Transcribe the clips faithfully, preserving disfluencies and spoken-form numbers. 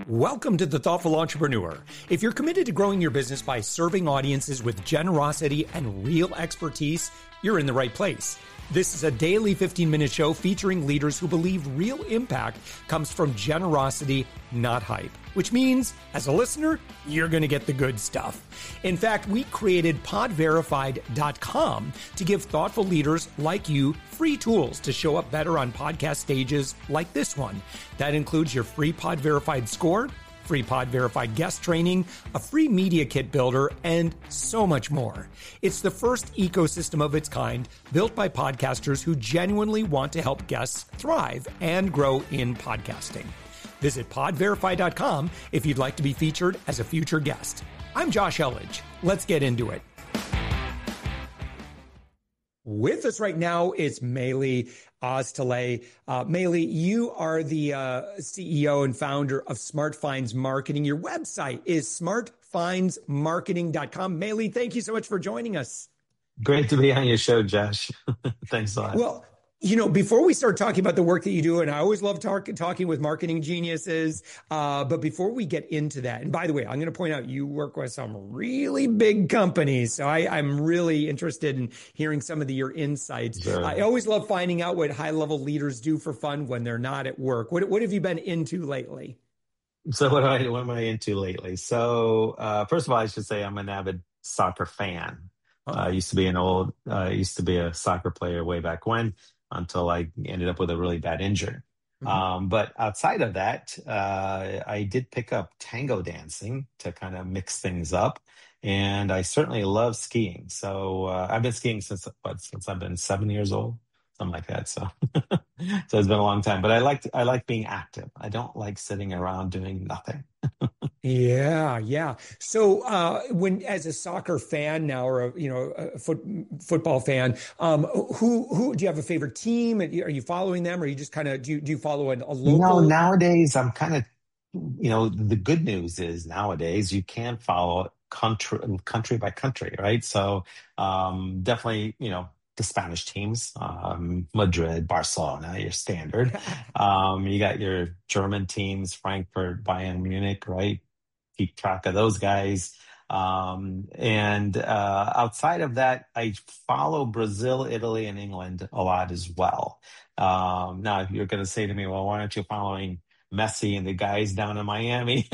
Welcome to The Thoughtful Entrepreneur. If you're committed to growing your business by serving audiences with generosity and real expertise, you're in the right place. This is a daily fifteen-minute show featuring leaders who believe real impact comes from generosity, not hype. Which means, as a listener, you're going to get the good stuff. In fact, we created pod verified dot com to give thoughtful leaders like you free tools to show up better on podcast stages like this one. That includes your free Pod Verified score, free Pod Verified guest training, a free media kit builder, and so much more. It's the first ecosystem of its kind built by podcasters who genuinely want to help guests thrive and grow in podcasting. Visit pod verify dot com if you'd like to be featured as a future guest. I'm Josh Elledge. Let's get into it. With us right now is Mayli Oztulay. Uh, Mayli, you are the uh, C E O and founder of Smart Finds Marketing. Your website is smart finds marketing dot com. Mayli, thank you so much for joining us. Great to be on your show, Josh. Thanks a lot. Well, you know, before we start talking about the work that you do, and I always love talk, talking with marketing geniuses, uh, but before we get into that, and by the way, I'm going to point out you work with some really big companies, so I, I'm really interested in hearing some of the, your insights. Sure. I always love finding out what high-level leaders do for fun when they're not at work. What, what have you been into lately? So what, I, what am I into lately? So uh, first of all, I should say I'm an avid soccer fan. I Oh. uh, used to be an old, uh, used to be a soccer player way back when, until I ended up with a really bad injury. Mm-hmm. Um, but outside of that, uh, I did pick up tango dancing to kind of mix things up. And I certainly love skiing. So uh, I've been skiing since what, since I've been seven years old, something like that. So so it's been a long time. But I like I like being active. I don't like sitting around doing nothing. Yeah, yeah. So, uh, when as a soccer fan now, or a, you know, a foot, football fan, um, who who do you have a favorite team? Are you following them, or you just kind of do you, do you follow a, a local? You know, nowadays I'm kind of, you know, the good news is nowadays you can follow country country by country, right? So, um, definitely, you know, the Spanish teams, um, Madrid, Barcelona, your standard. Um, you got your German teams, Frankfurt, Bayern Munich, right? Keep track of those guys. Um, and uh, outside of that, I follow Brazil, Italy, and England a lot as well. Um, now, if you're going to say to me, well, why aren't you following Messi and the guys down in Miami?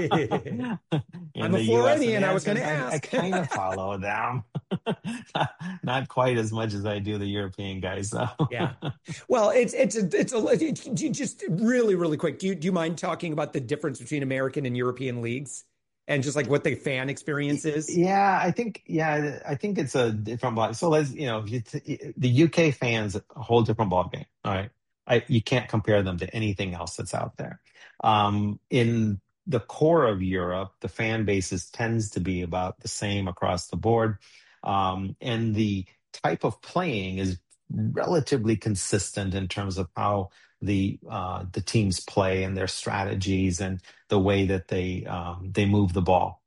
in I'm a Floridian. I was going to I, ask. I kind of follow them. not, not quite as much as I do the European guys, though. Yeah. Well, it's it's a, it's a it's just really really quick. Do you do you mind talking about the difference between American and European leagues, and just like what the fan experience is? Yeah, I think yeah, I think it's a different ball. So let's you know, you t- the U K fans a whole different ball game. All right, I, you can't compare them to anything else that's out there. Um, in the core of Europe, the fan bases tends to be about the same across the board. Um, and the type of playing is relatively consistent in terms of how the uh, the teams play and their strategies and the way that they um, they move the ball.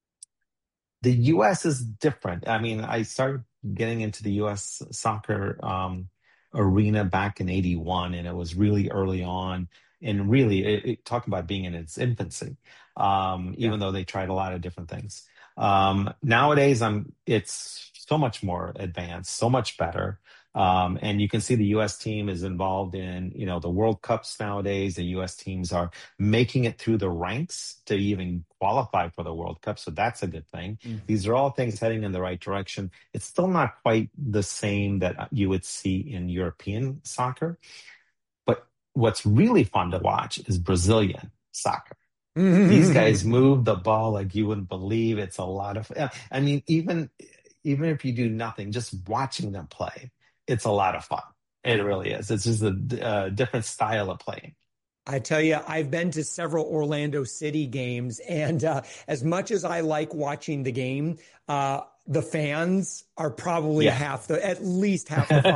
The U S is different. I mean, I started getting into the U S soccer um, arena back in eighty-one, and it was really early on. And really, it, it, talking about being in its infancy, um, even Yeah. though they tried a lot of different things. Um, nowadays, I'm it's so much more advanced, so much better. Um, and you can see the U S team is involved in, you know, the World Cups nowadays. The U S teams are making it through the ranks to even qualify for the World Cup. So that's a good thing. Mm. These are all things heading in the right direction. It's still not quite the same that you would see in European soccer. But what's really fun to watch is Brazilian soccer. These guys move the ball like you wouldn't believe. It's a lot of, I mean, even, even if you do nothing, just watching them play, it's a lot of fun. It really is. It's just a, a different style of playing. I tell you, I've been to several Orlando City games, and uh, as much as I like watching the game, uh, the fans are probably yeah. half the, at least half the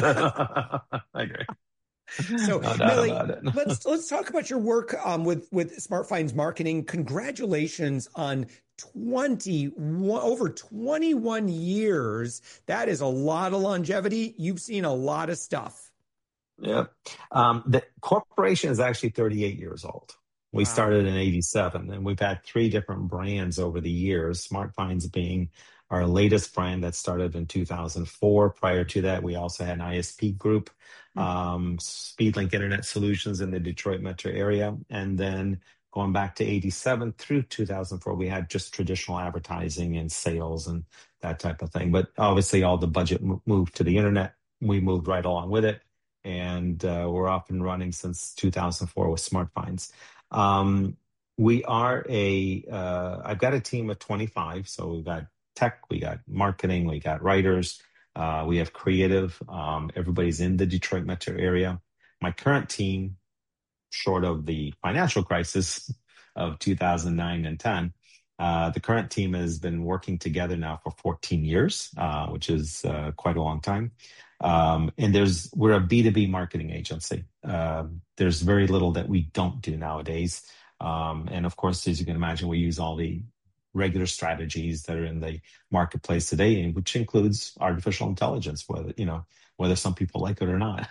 fun. I agree. So, no Mayli, let's let's talk about your work um, with with Smart Finds Marketing. Congratulations on twenty over twenty-one years. That is a lot of longevity. You've seen a lot of stuff. Yep. Um, the corporation is actually thirty-eight years old. We Wow. started in eighty-seven, and we've had three different brands over the years, SmartFinds being our latest brand that started in two thousand four. Prior to that, we also had an I S P group, um, Speedlink Internet Solutions in the Detroit metro area. And then going back to eighty-seven through two thousand four, we had just traditional advertising and sales and that type of thing. But obviously, all the budget mo- moved to the internet. We moved right along with it. And uh, we're up and running since two thousand four with SmartFinds. Um, we are a, uh, I've got a team of twenty-five. So we've got tech, we got marketing, we got writers, uh, we have creative. Um, everybody's in the Detroit metro area. My current team, short of the financial crisis of two thousand nine and ten, uh, the current team has been working together now for fourteen years, uh, which is uh, quite a long time. Um, and there's we're a B two B marketing agency. Uh, there's very little that we don't do nowadays. Um, and of course, as you can imagine, we use all the regular strategies that are in the marketplace today, which includes artificial intelligence, whether you know whether some people like it or not.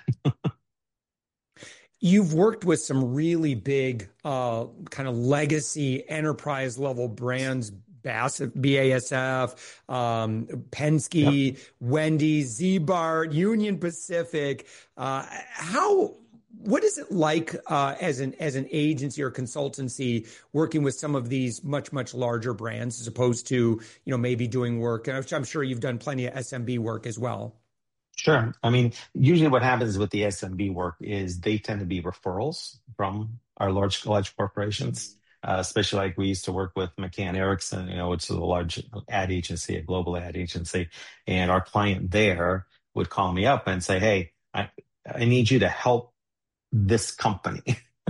You've worked with some really big uh, kind of legacy enterprise level brands, Bass, B A S F, um, Yep. Penske, Wendy's, Z-Bar, Union Pacific. Uh, how, what is it like uh, as an as an agency or consultancy working with some of these much, much larger brands as opposed to, you know, maybe doing work? And I'm sure you've done plenty of S M B work as well. Sure. I mean, usually what happens with the S M B work is they tend to be referrals from our large large corporations, uh, especially like we used to work with McCann Erickson, you know, which is a large ad agency, a global ad agency, and our client there would call me up and say, "Hey, I I need you to help this company,"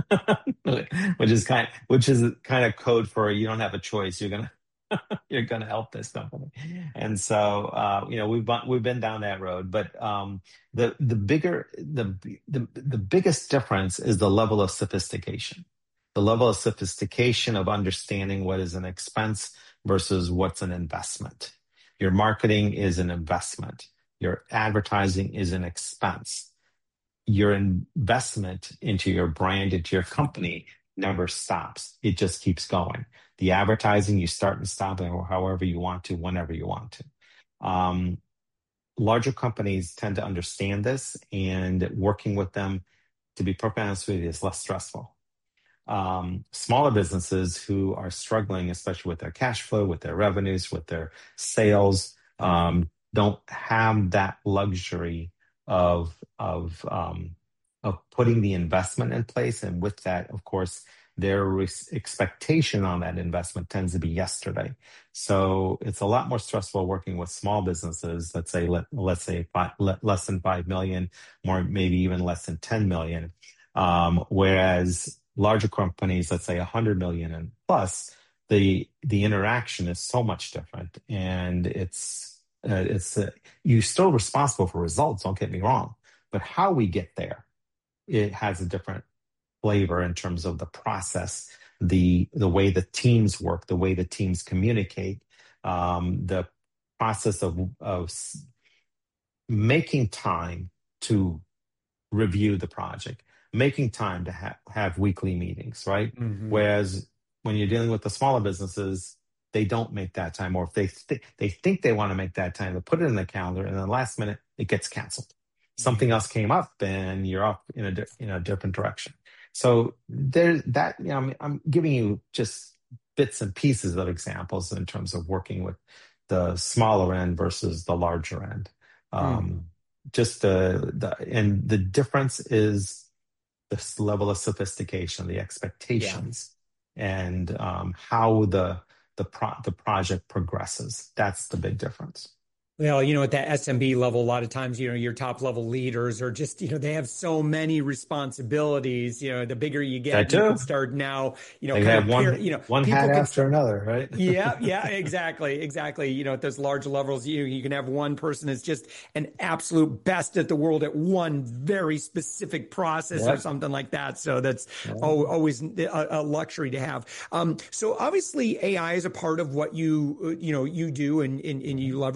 which is kind which is kind of code for you don't have a choice. You're gonna you're going to help this company. And so, uh, you know, we've been, we've been down that road, but um, the the bigger the, the the biggest difference is the level of sophistication, the level of sophistication of understanding what is an expense versus what's an investment. Your marketing is an investment. Your advertising is an expense. Your investment into your brand, into your company never stops. It just keeps going. The advertising, you start and stop it however you want to, whenever you want to. Um, Larger companies tend to understand this, and working with them, to be perfectly honest with you, is less stressful. Um, smaller businesses who are struggling, especially with their cash flow, with their revenues, with their sales, um, don't have that luxury of of um, of putting the investment in place, and with that, of course, their res- expectation on that investment tends to be yesterday. So it's a lot more stressful working with small businesses. Let's say let let's say five, le- less than five million, more maybe even less than ten million. Um, whereas larger companies, let's say one hundred million and plus, the the interaction is so much different, and it's uh, it's uh, you're still responsible for results. Don't get me wrong, but how we get there, it has a different flavor in terms of the process, the the way the teams work, the way the teams communicate, um, the process of of s- making time to review the project, making time to ha- have weekly meetings, right? Hmm. Whereas when you're dealing with the smaller businesses, they don't make that time, or if they th- they think they want to make that time, they put it in the calendar, and then last minute it gets canceled. Something Yeah. else came up, and you're off in a di- in a different direction. So there, that you know, I'm, I'm giving you just bits and pieces of examples in terms of working with the smaller end versus the larger end. Mm. Um, just the the and the difference is this level of sophistication, the Yeah. expectations, and um, how the the pro- the project progresses. That's the big difference. Well, you know, at that S M B level, a lot of times, you know, your top level leaders are just, you know, they have so many responsibilities. You know, the bigger you That get, you can too. start now, you know, They kind have of pair, one you know, one hat people can after start. another, right? Yeah, yeah, exactly, exactly. You know, at those large levels, you you can have one person that's just an absolute best at the world at one very specific process or Yep. something like that. So that's Yep. al- always a, a luxury to have. Um, so obviously, A I is a part of what you uh, you know you do, and, and and you leverage A I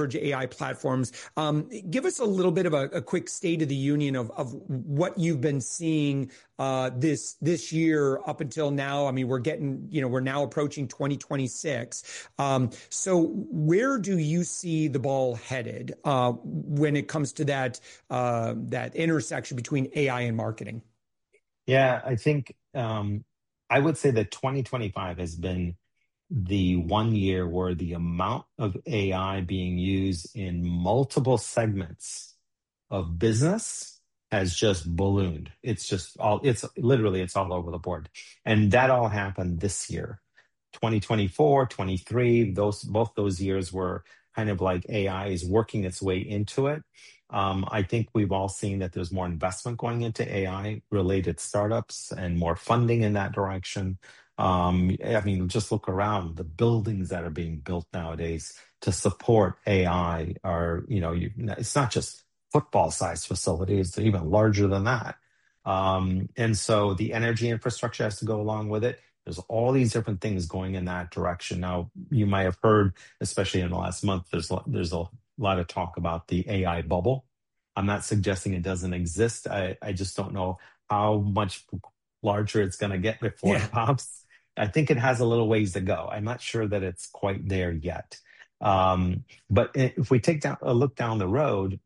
platforms. Um, give us a little bit of a, a quick state of the union of, of what you've been seeing uh, this this year up until now. I mean, we're getting, you know, we're now approaching twenty twenty-six. Um, so where do you see the ball headed uh, when it comes to that uh, that intersection between A I and marketing? Yeah, I think um, I would say that twenty twenty-five has been the one year where the amount of A I being used in multiple segments of business has just ballooned. It's just all, it's literally, it's all over the board. And that all happened this year. twenty twenty-four, twenty-three, those, both those years were kind of like A I is working its way into it. Um, I think we've all seen that there's more investment going into A I related startups and more funding in that direction. Um, I mean, just look around. The buildings that are being built nowadays to support A I are, you know, you, it's not just football-sized facilities; they're even larger than that. Um, and so the energy infrastructure has to go along with it. There's all these different things going in that direction. Now, you might have heard, especially in the last month, there's there's a lot of talk about the A I bubble. I'm not suggesting it doesn't exist. I, I just don't know how much larger it's going to get before Yeah. it pops. I think it has a little ways to go. I'm not sure that it's quite there yet. Um, but if we take down a look down the road,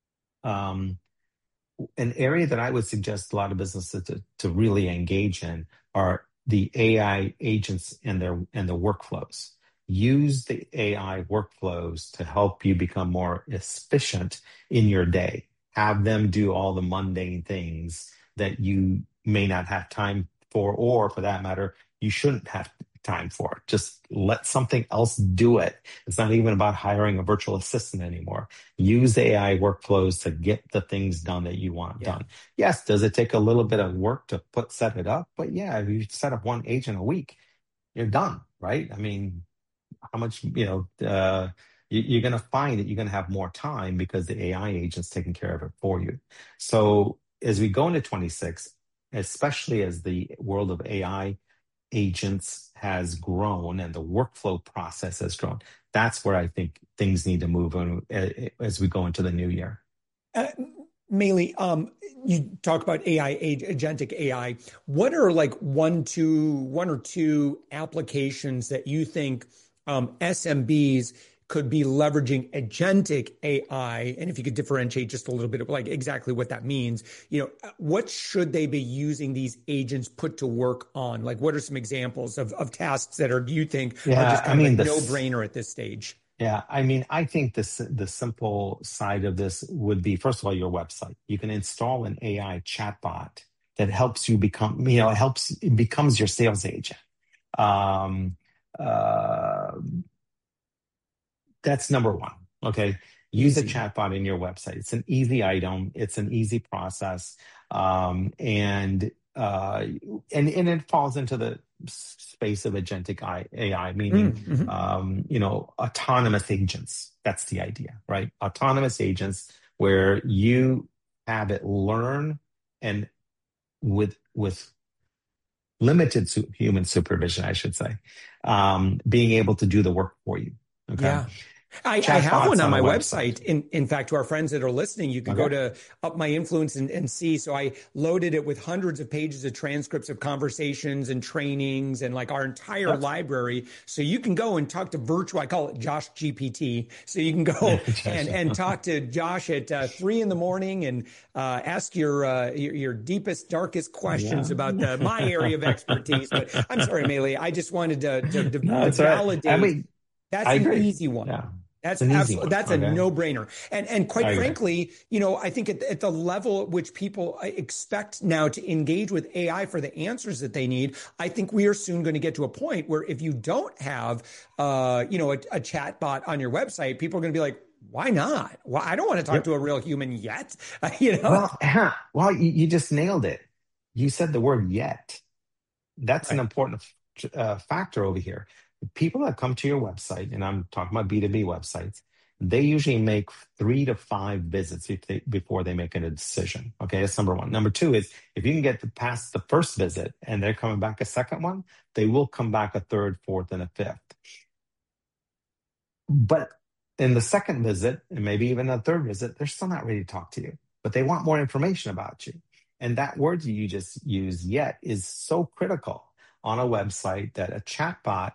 um, an area that I would suggest a lot of businesses to, to really engage in are the A I agents and their and the workflows. Use the A I workflows to help you become more efficient in your day. Have them do all the mundane things that you may not have time for, or for that matter, you shouldn't have time for. Just let something else do it. It's not even about hiring a virtual assistant anymore. Use the A I workflows to get the things done that you want Yeah. done. Yes, does it take a little bit of work to put set it up? But yeah, if you set up one agent a week, you're done, right? I mean, how much, you know, uh, you, you're going to find that you're going to have more time because the A I agent's taking care of it for you. So as we go into twenty-six, especially as the world of A I agents has grown and the workflow process has grown, that's where I think things need to move on uh, as we go into the new year. Uh, Mainly, um, you talk about A I, agentic A I. What are like one, two, one or two applications that you think um, S M Bs could be leveraging agentic A I? And if you could differentiate just a little bit of like exactly what that means, you know, what should they be using these agents put to work on? Like, what are some examples of, of tasks that are, do you think are Yeah, just I kind of mean, a this. no-brainer at this stage? Yeah, I mean, I think this the simple side of this would be, first of all, your website. You can install an A I chatbot that helps you become, you know, it helps it becomes your sales agent. Um, uh, that's number one. Okay, use a Easy. chatbot in your website. It's an easy item. It's an easy process, um, and uh, and and it falls into the space of agentic A I, meaning Mm-hmm. um, you know, autonomous agents. That's the idea, right? Autonomous agents where you have it learn and with with limited su- human supervision, I should say, um, being able to do the work for you. Okay, Yeah. I, I have one chatbots on on a my website. website. In in fact, to our friends that are listening, you can go Okay. to Up My Influence and, and see. So I loaded it with hundreds of pages of transcripts of conversations and trainings and like our entire Yep. library. So you can go and talk to virtual. I call it Josh G P T. So you can go and and talk to Josh at uh, three in the morning and uh, ask your, uh, your your deepest, darkest questions Yeah. about the, my area of expertise. But I'm sorry, Meili, I just wanted to to, to, No, to it's all right. I validate. mean, That's I an agree. easy one. Yeah. It's That's an easy absolutely, one. that's a Okay. no-brainer. And and quite I agree. frankly, you know, I think at, at the level at which people expect now to engage with A I for the answers that they need, I think we are soon going to get to a point where if you don't have, uh, you know, a, a chat bot on your website, people are going to be like, why not? Well, I don't want to talk Yep. to a real human yet. You know, Well, huh, well, you, you just nailed it. You said the word yet. That's an right. important uh, factor over here. People that come to your website, and I'm talking about B two B websites, they usually make three to five visits if they, before they make a decision. Okay, that's number one. Number two is if you can get to past the first visit and they're coming back a second one, they will come back a third, fourth, and a fifth. But in the second visit, and maybe even a third visit, they're still not ready to talk to you, but they want more information about you. And that word you just used, yet, is so critical on a website that a chatbot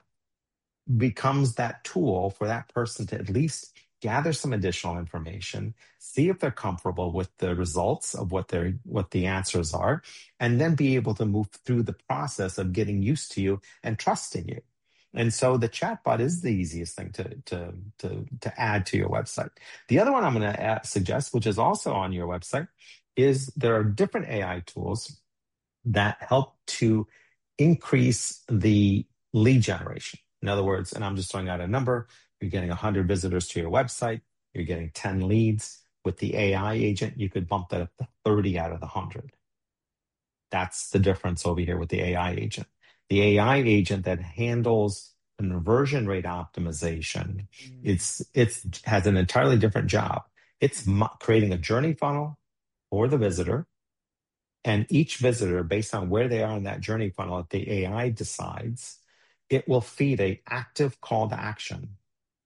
becomes that tool for that person to at least gather some additional information, see if they're comfortable with the results of what their what the answers are, and then be able to move through the process of getting used to you and trusting you. And so the chatbot is the easiest thing to to to to add to your website. The other one I'm going to suggest, which is also on your website, is there are different A I tools that help to increase the lead generation. In other words, and I'm just throwing out a number, you're getting one hundred visitors to your website, you're getting ten leads. With the A I agent, you could bump that up to thirty out of the one hundred. That's the difference over here with the A I agent. The A I agent that handles conversion rate optimization, mm. it's it's has an entirely different job. It's mo- creating a journey funnel for the visitor, and each visitor, based on where they are in that journey funnel, if the A I decides, it will feed a active call to action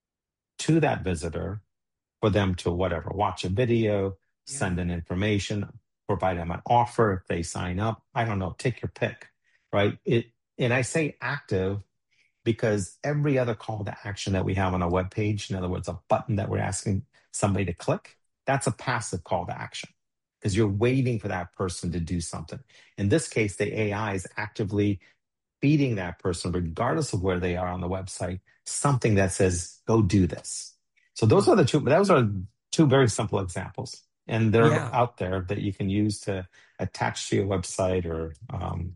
to that visitor for them to whatever, watch a video, yeah. send in information, provide them an offer if they sign up. I don't know, take your pick, right? It and I say active because every other call to action that we have on a web page, in other words, a button that we're asking somebody to click, that's a passive call to action because you're waiting for that person to do something. In this case, the A I is actively feeding that person, regardless of where they are on the website, something that says, go do this. So those are the two, those are two very simple examples. And they're yeah. out there that you can use to attach to your website or, um,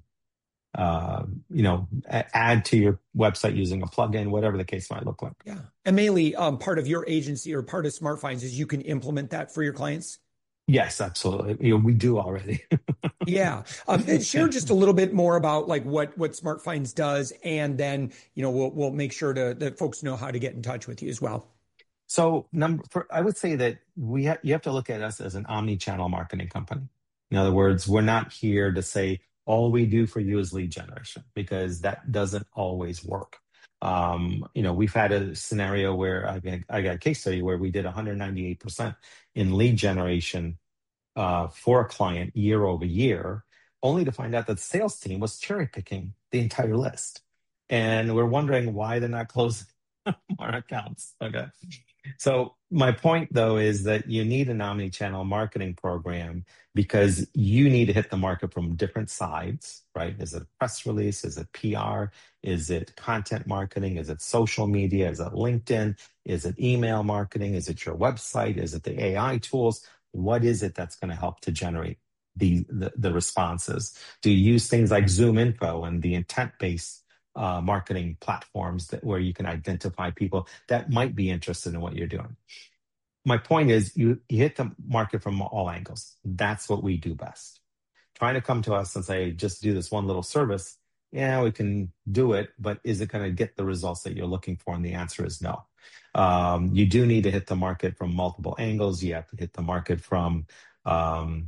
uh, you know, a- add to your website using a plugin, whatever the case might look like. Yeah. And mainly um, part of your agency or part of SmartFinds is you can implement that for your clients? Yes, absolutely. You know, we do already. yeah. Um, share just a little bit more about like what, what SmartFinds does. And then, you know, we'll, we'll make sure to, that folks know how to get in touch with you as well. So number, for, I would say that we ha- you have to look at us as an omni-channel marketing company. In other words, we're not here to say all we do for you is lead generation because that doesn't always work. Um, you know, we've had a scenario where I got, I got a case study where we did one hundred ninety-eight percent in lead generation uh, for a client year over year, only to find out that the sales team was cherry picking the entire list. And we're wondering why they're not closing more accounts. Okay. So my point, though, is that you need an omni-channel marketing program because you need to hit the market from different sides, right? Is it a press release? Is it P R? Is it content marketing? Is it social media? Is it LinkedIn? Is it email marketing? Is it your website? Is it the A I tools? What is it that's going to help to generate the, the, the responses? Do you use things like Zoom Info and the intent-based Uh, marketing platforms that where you can identify people that might be interested in what you're doing? My point is you, you hit the market from all angles. That's what we do best. Trying to come to us and say, just do this one little service. Yeah, we can do it, but is it going to get the results that you're looking for? And the answer is no. Um, you do need to hit the market from multiple angles. You have to hit the market from um,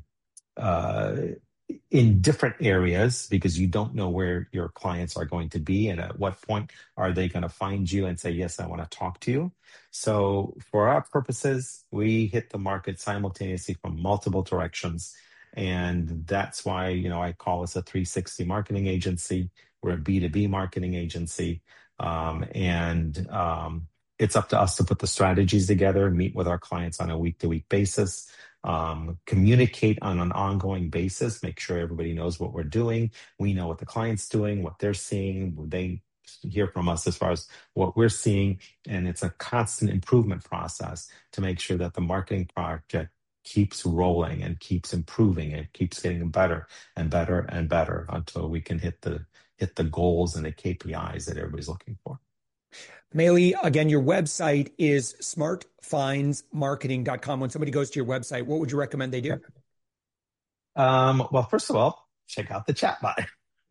uh, in different areas because you don't know where your clients are going to be and at what point are they going to find you and say, yes, I want to talk to you. So for our purposes, we hit the market simultaneously from multiple directions. And that's why, you know, I call us a three sixty marketing agency. We're a B two B marketing agency. Um, and um, it's up to us to put the strategies together, meet with our clients on a week to week basis. Um, communicate on an ongoing basis, make sure everybody knows what we're doing. We know what the client's doing, what they're seeing. They hear from us as far as what we're seeing. And it's a constant improvement process to make sure that the marketing project keeps rolling and keeps improving and keeps getting better and better and better until we can hit the hit the goals and the K P Is that everybody's looking for. Maile, again, your website is smart finds marketing dot com. When somebody goes to your website, what would you recommend they do? Um, well, first of all, check out the chatbot.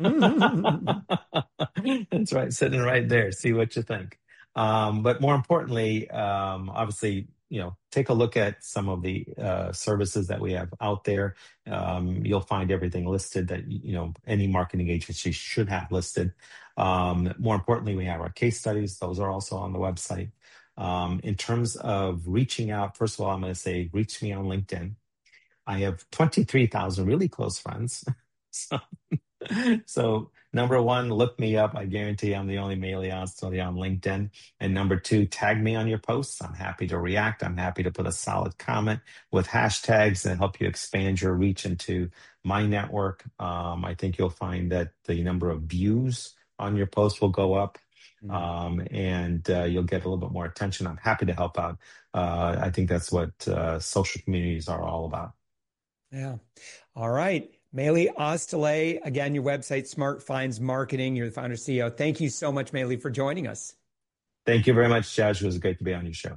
That's right, sitting right there. See what you think. Um, but more importantly, um, obviously, you know, take a look at some of the uh, services that we have out there. Um, you'll find everything listed that, you know, any marketing agency should have listed. Um, more importantly, we have our case studies. Those are also on the website. Um, in terms of reaching out, first of all, I'm going to say reach me on LinkedIn. I have twenty-three thousand really close friends. so, so number one, look me up. I guarantee I'm the only Meili Ozdilai on LinkedIn. And number two, tag me on your posts. I'm happy to react. I'm happy to put a solid comment with hashtags and help you expand your reach into my network. Um, I think you'll find that the number of views on your post will go up. Um, and uh, you'll get a little bit more attention. I'm happy to help out. Uh, I think that's what uh, social communities are all about. Yeah. All right. Meili Ozdilai, again, your website, Smart Finds Marketing. You're the founder C E O. Thank you so much, Meili, for joining us. Thank you very much, Josh. It was great to be on your show.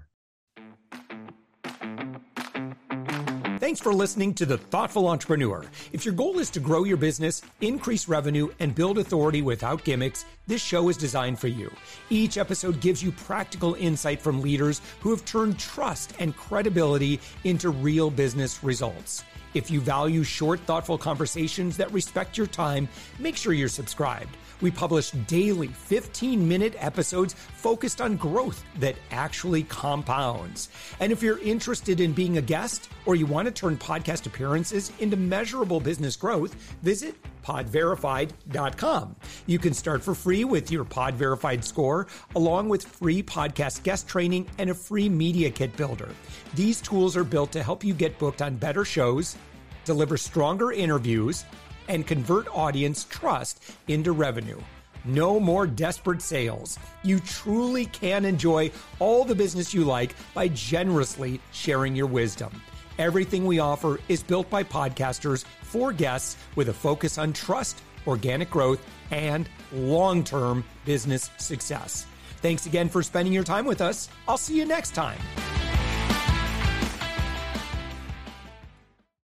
Thanks for listening to The Thoughtful Entrepreneur. If your goal is to grow your business, increase revenue, and build authority without gimmicks, this show is designed for you. Each episode gives you practical insight from leaders who have turned trust and credibility into real business results. If you value short, thoughtful conversations that respect your time, make sure you're subscribed. We publish daily fifteen-minute episodes focused on growth that actually compounds. And if you're interested in being a guest or you want to turn podcast appearances into measurable business growth, visit pod verified dot com. You can start for free with your Pod Verified score, along with free podcast guest training and a free media kit builder. These tools are built to help you get booked on better shows, deliver stronger interviews, and convert audience trust into revenue. No more desperate sales. You truly can enjoy all the business you like by generously sharing your wisdom. Everything we offer is built by podcasters for guests with a focus on trust, organic growth, and long-term business success. Thanks again for spending your time with us. I'll see you next time.